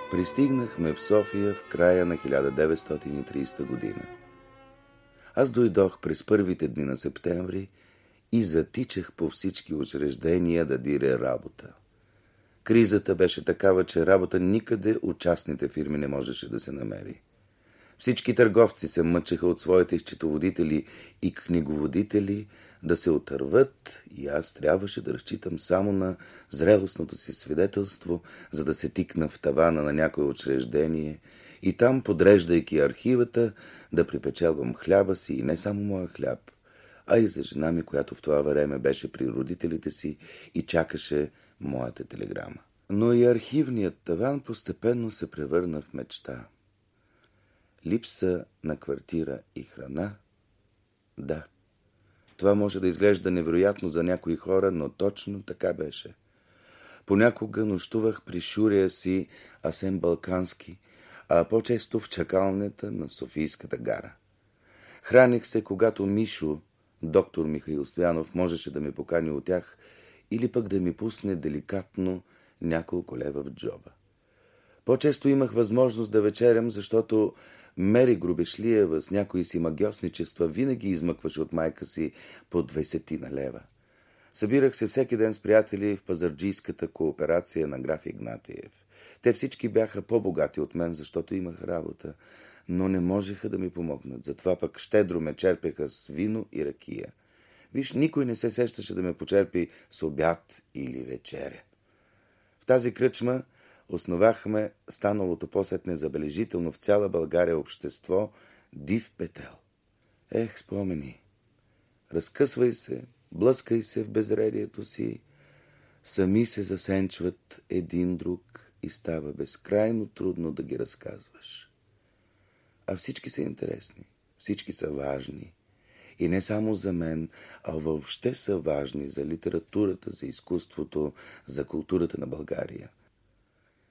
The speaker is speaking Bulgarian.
Пристигнахме в София в края на 1930 година. Аз дойдох през първите дни на септември и затичах по всички учреждения да диря работа. Кризата беше такава, че работа никъде от частните фирми не можеше да се намери. Всички търговци се мъчеха от своите счетоводители и книговодители да се отърват и аз трябваше да разчитам само на зрелостното си свидетелство, за да се тикна в тавана на някое учреждение и там, подреждайки архивата, да припечелвам хляба си и не само моя хляб, а и за жена ми, която в това време беше при родителите си и чакаше моята телеграма. Но и архивният таван постепенно се превърна в мечта. Липса на квартира и храна? Да. Това може да изглежда невероятно за някои хора, но точно така беше. Понякога нощувах при шурия си Асен Балкански, а по-често в чакалнята на Софийската гара. Храних се, когато Мишо, доктор Михаил Стоянов, можеше да ме покани от тях или пък да ми пусне деликатно няколко лева в джоба. По-често имах възможност да вечерям, защото Мери Грубешлиева с някои си магьосничества винаги измъкваше от майка си по 20 лева. Събирах се всеки ден с приятели в пазарджийската кооперация на граф Игнатиев. Те всички бяха по-богати от мен, защото имах работа, но не можеха да ми помогнат. Затова пък щедро ме черпеха с вино и ракия. Виж, никой не се сещаше да ме почерпи с обяд или вечеря. В тази кръчма основахме станалото по-сетне забележително в цяла България общество Див петел. Ех, спомени! Разкъсвай се, блъскай се в безредието си, сами се засенчват един друг и става безкрайно трудно да ги разказваш. А всички са интересни, всички са важни. И не само за мен, а въобще са важни за литературата, за изкуството, за културата на България.